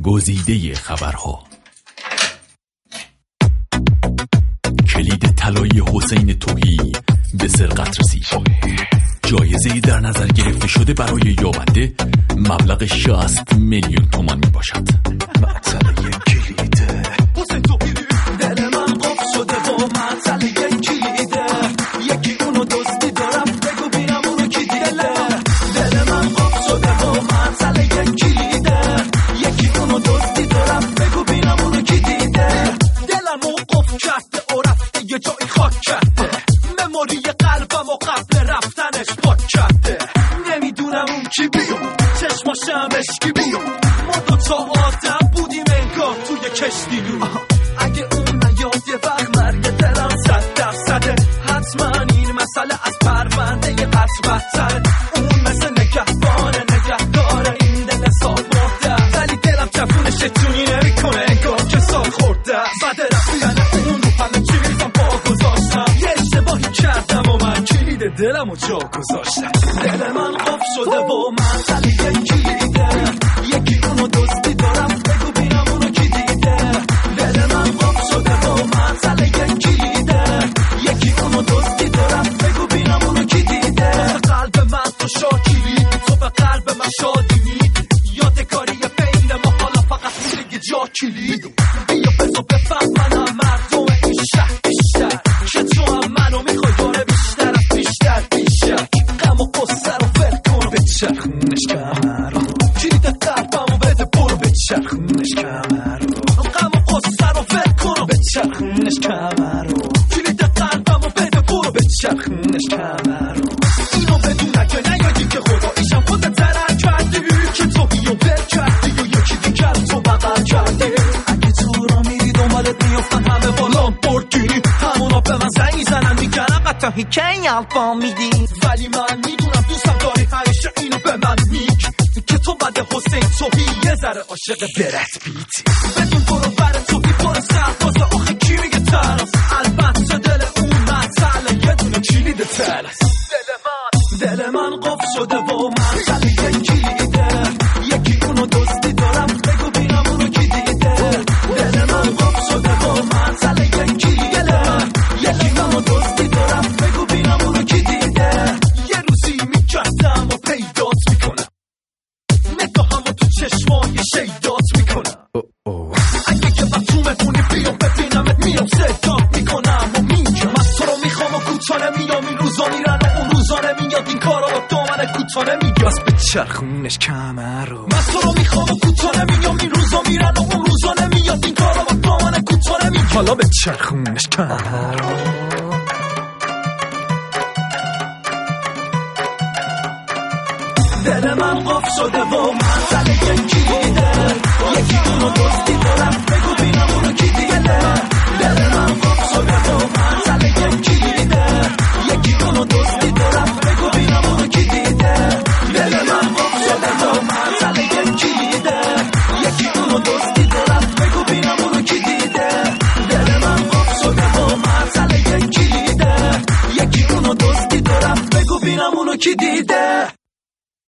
گزیده خبرها. کلید طلایی حسین تویی به سرقت رسید. جایزه در نظر گرفته شده برای یابنده مبلغ 60 میلیون تومان می باشد. معطل یک کلیده حسین تویی دل من قفل شده و معطل یک کلیده. یکی اونو دزدی دارم بگو بینم اونو کی دیده. دل من قفل شده و معطل یک کلیده. یکی اونو دزدی دارم بگو بینم اونو کی دیده. دلمو قفل کرده و رفته یه جایی خاک کرده. مموری قلبم و قبل رفتنش پاک کرده. نمیدونم اون کی بیاد چشماشم اشکی بیاد. ما دوتا آدم بودیم انگار توی کشتی دور. اگه اون نیاد یه وقت مرگ دلم 100%. حتما این مسئله از پرونده قتل بدتره. اون مثل نگهداره این دل سال مرده. ولی دلم جفونش تونی نمیکنه انگار که سال خورده. بده رفتن اون رو همه چی میزم پا گذاشتم. یه اشتباهی کردم و من کلید دلم رو جا گذاشتم. دل من قفل شده و معطل یک کلیده. یکی اونو دزدی دارم بگو بینم اونو کی دیده. دل من قفل شده و معطل یک کلیده. یکی اونو دزدی دارم بگو بینم اونو کی دیده. قلب من تو شاکیری تو به قلب من شادی میدی. یادگاری بین ما حالا فقط میگه جا کلید. بیا بزو بفهم منم مردم این شهر بیشتر که تو هم منو میخوای داره بیشتر از بیشتر. غم و قصه رو ول کن بچرخونش کمر رو. کلید قلبمو بده برو بچرخونش کمر رو. غم و قصه رو ول کن بچرخونش کمر رو. کلید قلبمو بده برو بچرخونش کمر رو. اینو بدون اگه نیادی که خدا ایشم خودت ترک کردی که تو بیو ول کردی و یکی دیگر تو بغل کردی. اگه تو را میری دنبالت میافتن همه با لامبورگینی. همونا به من زنگ میزنن میگن قطعی که یلپا میدی. ولی من میدونم دوستم داری همیشه اینو به من میگی که تو بعد حسین تویی یه ذره عاشق برد بیتی. بدون برو بر تویی پر سربازه آخه کی میگه ترس. البته دل اون معطله یه دونه کلید ترس. دل من قفل شده و معطل یک کلیده. یکی اونو دزدی دارم بگو بینم اونو کی دیده. دل من قفل شده و معطل یک کلیده. یکی اونو دزدی دارم بگو بینم اونو کی دیده. یه روزی میکردم و پیدات میکنم. نگاهمو تو چشمای شیدات میکنم. اگه که با تو مهمونی بیام ببینمت میام صدات میکنم و میگم من تو رو میخوام و کوتاه نمیام. این روزا میرن و اون روزا نمیاد. این کارا با دامن کوتاه نمیاد. بس به چرخونش کمر رو. من تو رو میخوام و کوتاه نمیام. این روزا میرن و اون روزا نمیاد. این کارا با دامن کوتاه نمیاد. حالا به چرخونش کمر رو. دل من قفل شده و معطل یک کلیده. یکی اونو دزدی دارم بگو بینم اونو کی دیده.